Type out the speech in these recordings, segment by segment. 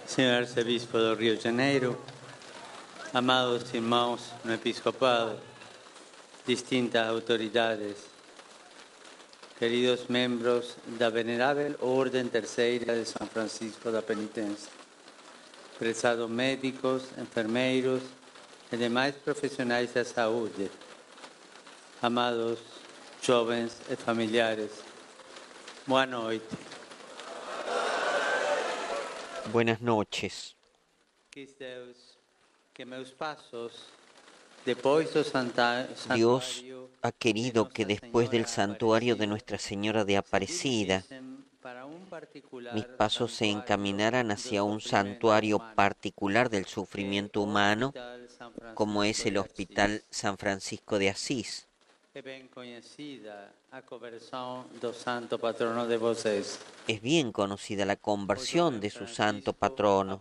Senhor Arcebispo do Rio de Janeiro, amados irmãos no episcopado, distintas autoridades, queridos membros da Venerável Ordem Terceira de São Francisco da Penitência, prezados médicos, enfermeiros e demais profissionais da saúde, amados jovens e familiares, boa noite. Buenas noches. Dios ha querido que después del santuario de Nuestra Señora de Aparecida, mis pasos se encaminaran hacia un santuario particular del sufrimiento humano, como es el Hospital San Francisco de Asís. Es bien conocida la conversión de su santo patrono.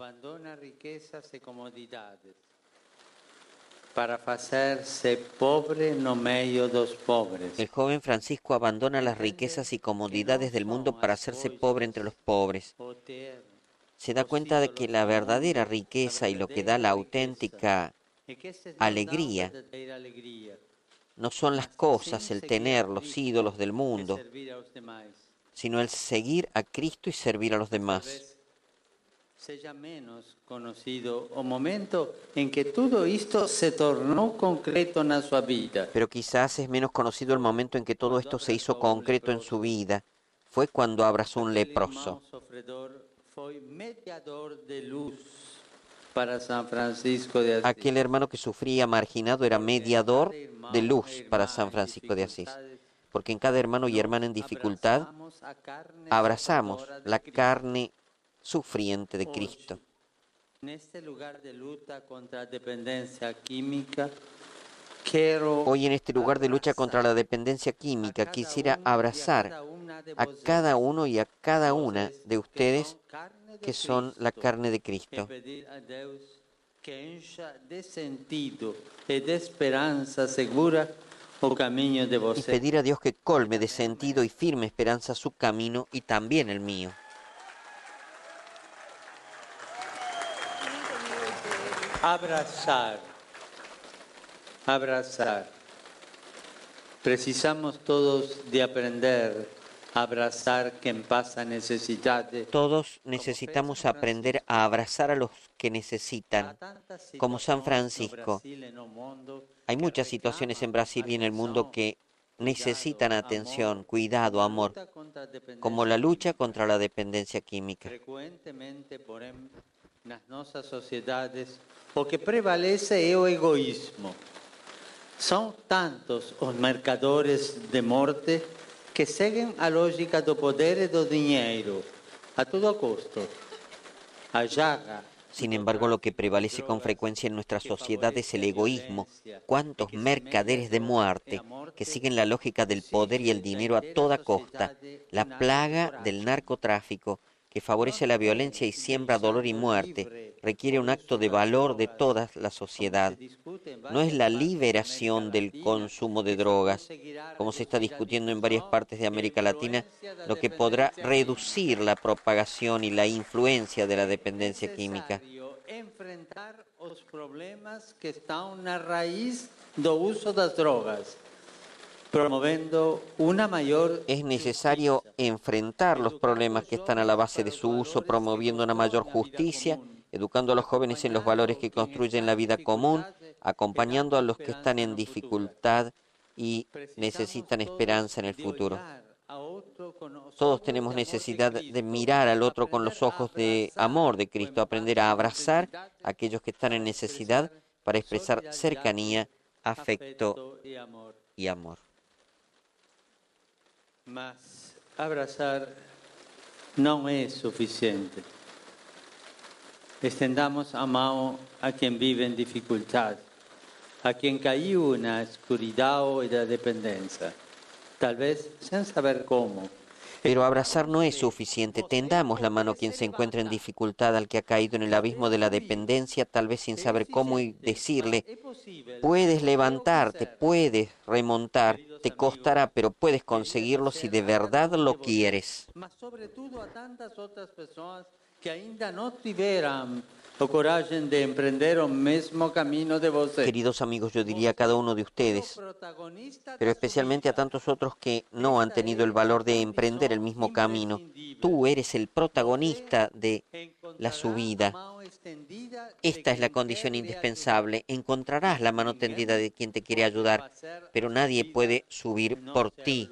Para hacerse pobre no medio dos pobres. El joven Francisco abandona las riquezas y comodidades del mundo para hacerse pobre entre los pobres. Se da cuenta de que la verdadera riqueza y lo que da la auténtica alegría no son las cosas, el tener, los ídolos del mundo, sino el seguir a Cristo y servir a los demás. Sea menos conocido o momento en que todo esto se tornó concreto en su vida. Pero quizás es menos conocido el momento en que todo esto se hizo concreto en su vida. Fue cuando abrazó un leproso. Aquel hermano que sufría marginado era mediador de luz para San Francisco de Asís. Porque en cada hermano y hermana en dificultad abrazamos la carne sufriente de Cristo. Hoy en este lugar de lucha contra la dependencia química quisiera abrazar a cada uno y a cada una de ustedes que son la carne de Cristo. Y pedir a Dios que colme de sentido y firme esperanza su camino y también el mío. Abrazar. Precisamos todos de aprender a abrazar quien pasa necesidades. Todos necesitamos aprender a abrazar a los que necesitan, como San Francisco. Hay muchas situaciones en Brasil y en el mundo que necesitan atención, cuidado, amor, como la lucha contra la dependencia química. Nas nossas sociedades, o que prevalece é o egoísmo. São tantos os mercadores de morte que seguem a lógica do poder e do dinheiro, a todo custo. A llaga. Sin embargo, lo que prevalece con frecuencia en nuestra sociedad es el egoísmo. ¿Cuántos mercaderes de muerte que siguen la lógica del poder y el dinero a toda costa? La plaga del narcotráfico, que favorece la violencia y siembra dolor y muerte, requiere un acto de valor de toda la sociedad. No es la liberación del consumo de drogas, como se está discutiendo en varias partes de América Latina, lo que podrá reducir la propagación y la influencia de la dependencia química. Enfrentar los problemas que están na raíz do uso das drogas. Promoviendo una mayor... Es necesario enfrentar los problemas que están a la base de su uso, promoviendo una mayor justicia, educando a los jóvenes en los valores que construyen la vida común, acompañando a los que están en dificultad y necesitan esperanza en el futuro. Todos tenemos necesidad de mirar al otro con los ojos de amor de Cristo, aprender a abrazar a aquellos que están en necesidad para expresar cercanía, afecto y amor. Mas abrazar não é suficiente. Estendamos a mão a quem vive em dificuldade, a quem caiu na escuridão e da dependência, talvez sem saber como. Pero abrazar no es suficiente. Tendamos la mano a quien se encuentra en dificultad, al que ha caído en el abismo de la dependencia, tal vez sin saber cómo, y decirle: puedes levantarte, puedes remontar, te costará, pero puedes conseguirlo si de verdad lo quieres. que ainda no tiveram o coragem de emprender o mesmo camino de você. Queridos amigos, yo diría a cada uno de ustedes, pero especialmente a tantos otros que no han tenido el valor de emprender el mismo camino. Tú eres el protagonista de la subida. Esta es la condición indispensable. Encontrarás la mano tendida de quien te quiere ayudar, pero nadie puede subir por ti.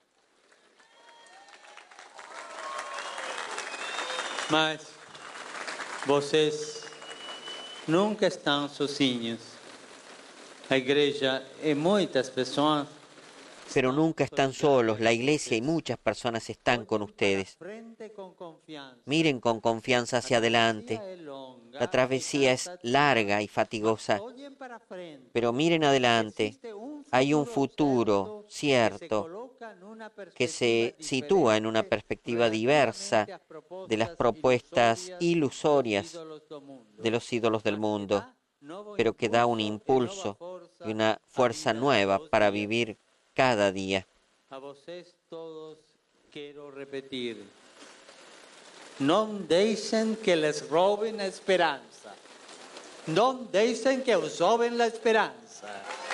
Mas vocês nunca estão sozinhos. A igreja e muitas pessoas. Pero nunca están solos. La iglesia y muchas personas están con ustedes. Miren con confianza hacia adelante. La travesía es larga y fatigosa, pero miren adelante. Hay un futuro cierto que se sitúa en una perspectiva diversa de las propuestas ilusorias de los ídolos del mundo, pero que da un impulso y una fuerza nueva para vivir cada día. A vocês todos quero repetir: não deixem que les roben a esperança. Não deixem que os roben la esperanza.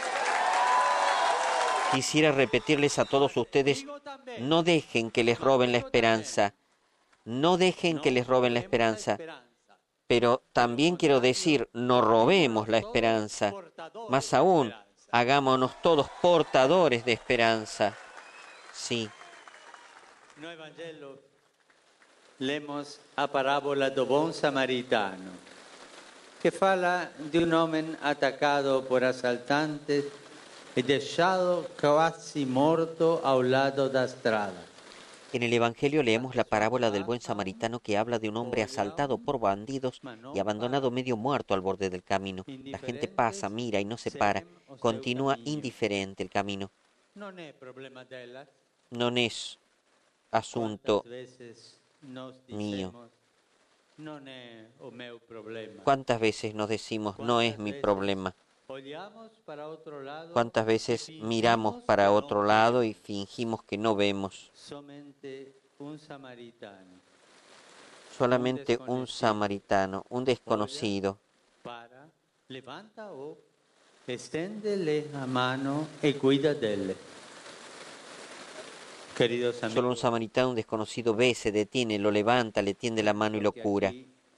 Quisiera repetirles a todos ustedes, no dejen que les roben la esperanza. No dejen que les roben la esperanza. Pero también quiero decir, no robemos la esperanza. Más aún, hagámonos todos portadores de esperanza. Sí. No Evangelio lemos a parábola do bom samaritano, que fala de un homem atacado por asaltantes y deixado casi morto ao lado da estrada. En el Evangelio leemos la parábola del buen samaritano que habla de un hombre asaltado por bandidos y abandonado medio muerto al borde del camino. La gente pasa, mira y no se para. Continúa indiferente el camino. No es asunto mío. ¿Cuántas veces nos decimos, no es mi problema? ¿Cuántas veces miramos para otro lado y fingimos que no vemos? Solamente un samaritano, un desconocido. Levanta-o, esténdele la mano y cuida de él. Queridos amigos, solo un samaritano, un desconocido, ve, se detiene, lo levanta, le tiende la mano y lo cura.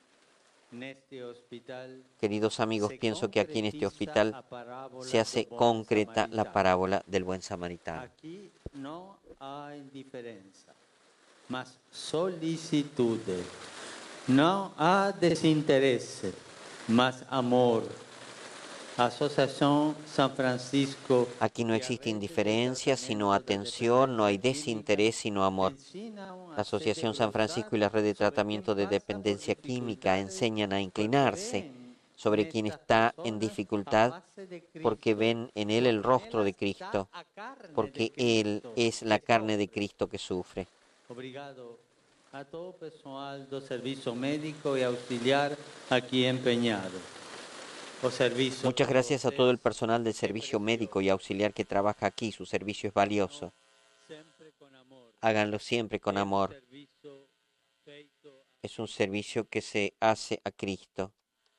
Queridos amigos, pienso que aquí en este hospital se hace concreta la parábola del buen samaritano. Aquí no hay indiferencia, mas solicitud. No hay desinterés, mas amor. Asociación San Francisco. Aquí no existe indiferencia, sino atención, no hay desinterés, sino amor. La Asociación San Francisco y la Red de Tratamiento de Dependencia Química enseñan a inclinarse sobre quien está en dificultad porque ven en él el rostro de Cristo, porque él es la carne de Cristo que sufre. Obrigado a todo personal do servicio médico y auxiliar aquí empeñado. Muchas gracias a todo el personal del servicio médico y auxiliar que trabaja aquí. Su servicio es valioso. Háganlo siempre con amor. Es un servicio que se hace a Cristo.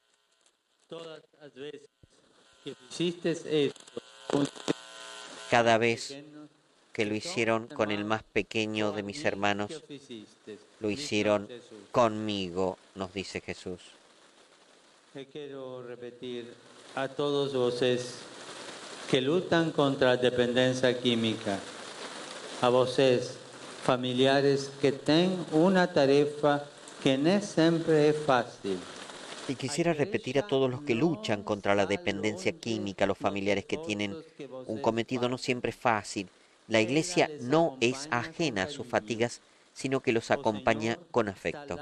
Cada vez que lo hicieron con el más pequeño de mis hermanos, lo hicieron conmigo, nos dice Jesús. Quiero repetir a todos ustedes que lutan contra la dependencia química, a ustedes, familiares que tienen una tarea que no siempre es fácil. Y quisiera repetir a todos los que luchan contra la dependencia química, los familiares que tienen un cometido no siempre fácil. La Iglesia no es ajena a sus fatigas, sino que los acompaña con afecto.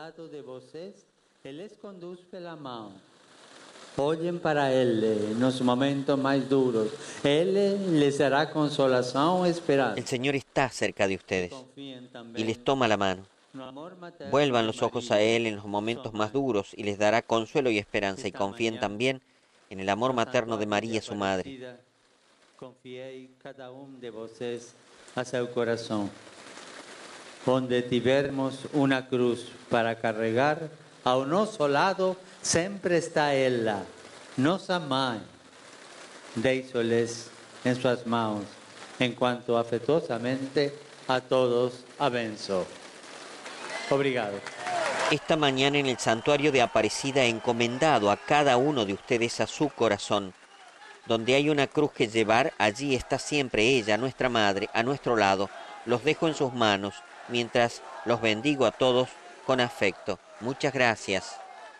Olhem para Él en los momentos más duros. Él les dará consolación y esperanza. El Señor está cerca de ustedes y les toma la mano. Vuelvan los ojos a Él en los momentos más duros y les dará consuelo y esperanza. Y confíen también en el amor materno de María, su madre. Confiei cada de vocês a seu corazón. Donde tivermos una cruz para cargar, ao nosso lado sempre está ela, nossa mãe. Deixo-lhes em suas mãos, enquanto afetuosamente a todos abençoo. Obrigado. Esta mañana en el santuario de Aparecida he encomendado a cada uno de ustedes a su corazón. Donde hay una cruz que llevar, allí está siempre ella, nuestra Madre, a nuestro lado. Los dejo en sus manos, mientras los bendigo a todos con afecto. Muchas gracias.